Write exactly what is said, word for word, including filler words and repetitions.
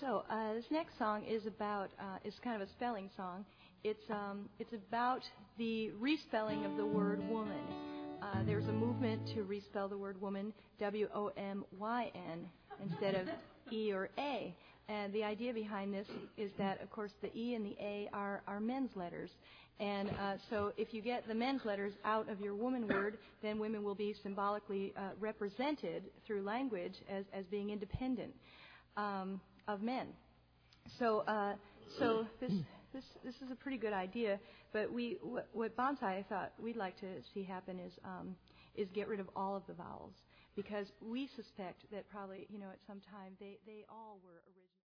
So uh, this next song is about uh, is kind of a spelling song. It's um, it's about the respelling of the word woman. Uh, there's a movement to respell the word woman W O M Y N instead of E or A. And the idea behind this is that, of course, the E and the A are, are men's letters. And uh, so if you get the men's letters out of your woman word, then women will be symbolically uh, represented through language as, as being independent um, of men. So uh, so this, this this is a pretty good idea. But we what, what Bonsai I thought we'd like to see happen is um, is get rid of all of the vowels, because we suspect that probably, you know, at some time they, they all were originally